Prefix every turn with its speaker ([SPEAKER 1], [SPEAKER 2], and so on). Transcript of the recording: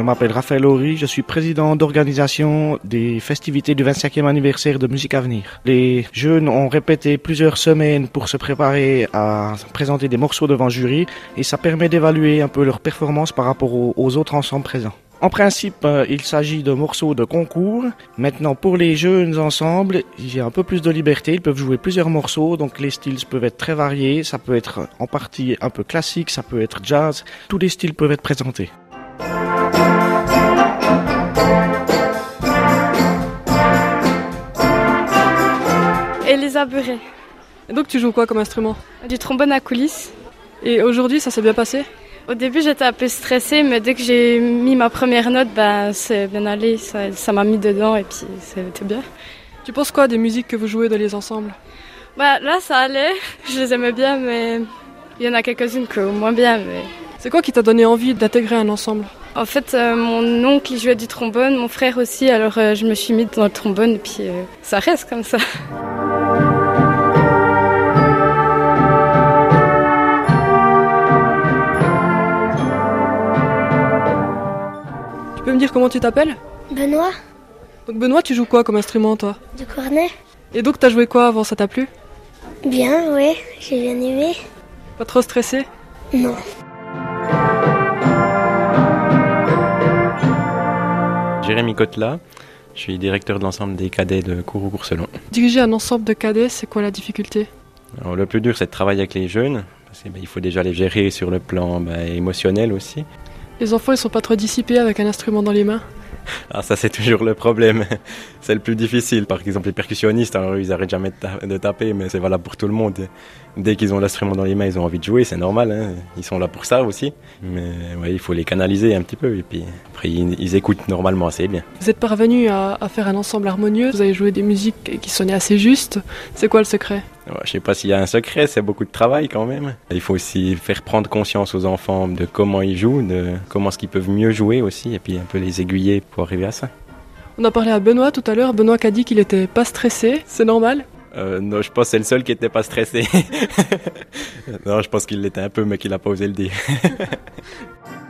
[SPEAKER 1] m'appelle Raphaël Horry, je suis président d'organisation des festivités du 25e anniversaire de Musique Avenir. Les jeunes ont répété plusieurs semaines pour se préparer à présenter des morceaux devant jury et ça permet d'évaluer un peu leur performance par rapport aux autres ensembles présents. En principe, il s'agit de morceaux de concours. Maintenant, pour les jeunes ensembles, il y a un peu plus de liberté. Ils peuvent jouer plusieurs morceaux, donc les styles peuvent être très variés. Ça peut être en partie un peu classique, ça peut être jazz. Tous les styles peuvent être présentés.
[SPEAKER 2] Elisa Buret.
[SPEAKER 3] Et donc tu joues quoi comme instrument?
[SPEAKER 2] Du trombone à coulisses.
[SPEAKER 3] Et aujourd'hui, ça s'est bien passé?
[SPEAKER 2] Au début, j'étais un peu stressée, mais dès que j'ai mis ma première note, c'est bien allé. Ça m'a mis dedans et puis c'était bien.
[SPEAKER 3] Tu penses quoi des musiques que vous jouez dans les ensembles?
[SPEAKER 2] Là, ça allait. Je les aimais bien, mais il y en a quelques-unes que moins bien. Mais...
[SPEAKER 3] C'est quoi qui t'a donné envie d'intégrer un ensemble?
[SPEAKER 2] En fait, mon oncle il jouait du trombone, mon frère aussi, alors je me suis mise dans le trombone et puis ça reste comme ça.
[SPEAKER 3] Tu peux me dire comment tu t'appelles?
[SPEAKER 4] Benoît.
[SPEAKER 3] Donc Benoît, tu joues quoi comme instrument toi?
[SPEAKER 4] Du cornet.
[SPEAKER 3] Et donc t'as joué quoi avant, ça t'a plu?
[SPEAKER 4] Bien, oui, j'ai bien aimé.
[SPEAKER 3] Pas trop stressé?
[SPEAKER 4] Non.
[SPEAKER 5] Jérémy Cotelat, je suis directeur de l'ensemble des cadets de Kourou-Courcelon.
[SPEAKER 3] Diriger un ensemble de cadets, c'est quoi la difficulté?
[SPEAKER 5] Alors, le plus dur, c'est de travailler avec les jeunes, parce qu'il faut déjà les gérer sur le plan émotionnel aussi.
[SPEAKER 3] Les enfants, ils sont pas trop dissipés avec un instrument dans les mains?
[SPEAKER 5] Ah, ça c'est toujours le problème, c'est le plus difficile. Par exemple les percussionnistes, alors, ils arrêtent jamais de taper, mais c'est valable pour tout le monde. Dès qu'ils ont l'instrument dans les mains, ils ont envie de jouer, c'est normal, hein. Ils sont là pour ça aussi. Mais ouais, il faut les canaliser un petit peu et puis après ils écoutent normalement assez bien.
[SPEAKER 3] Vous êtes parvenu à faire un ensemble harmonieux, vous avez joué des musiques qui sonnaient assez justes. C'est quoi le secret?
[SPEAKER 5] Ouais, je sais pas s'il y a un secret, c'est beaucoup de travail quand même. Il faut aussi faire prendre conscience aux enfants de comment ils jouent, de comment est-ce qu'ils peuvent mieux jouer aussi, et puis un peu les aiguiller pour arriver à ça.
[SPEAKER 3] On a parlé à Benoît tout à l'heure, Benoît qui a dit qu'il était pas stressé, c'est normal?
[SPEAKER 5] Non, je pense que c'est le seul qui était pas stressé. Non, je pense qu'il l'était un peu, mais qu'il a pas osé le dire.